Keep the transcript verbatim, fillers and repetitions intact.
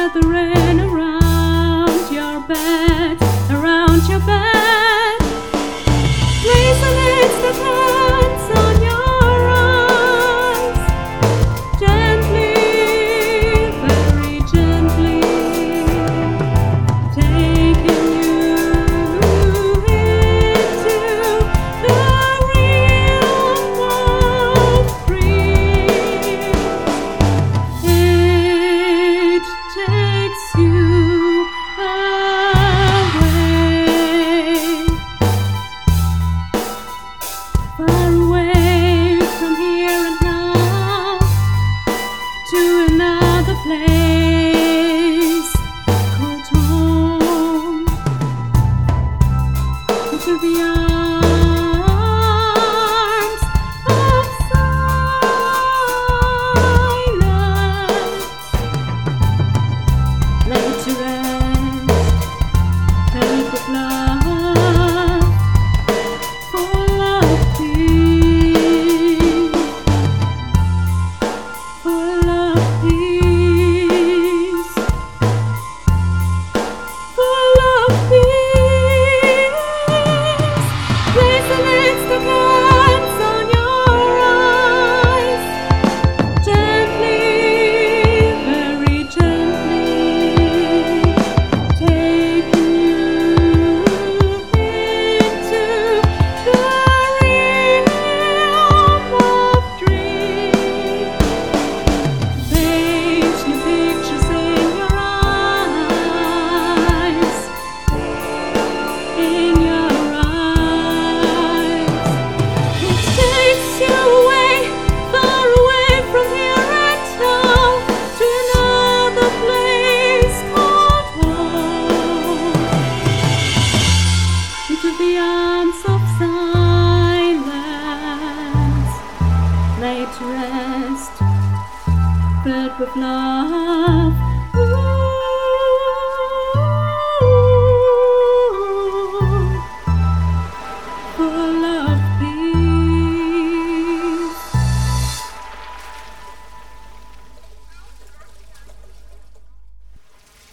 gathering around your bed, around your bed. Place an instant hands on your eyes, gently, very gently, taking you into the realm of dreams. It takes you away, far away from here and now, to another place called home, into the arms of silence. Laid to rest, filled with love, full of peace, full of peace, full of peace. Place an instant glance on your eyes, gently, very gently, taking you into the realm of dreams. Paint new pictures in your eyes, in your eyes. It takes you away, far away from here and now, to another place called home, into the arms of silence, laid to rest, filled with love.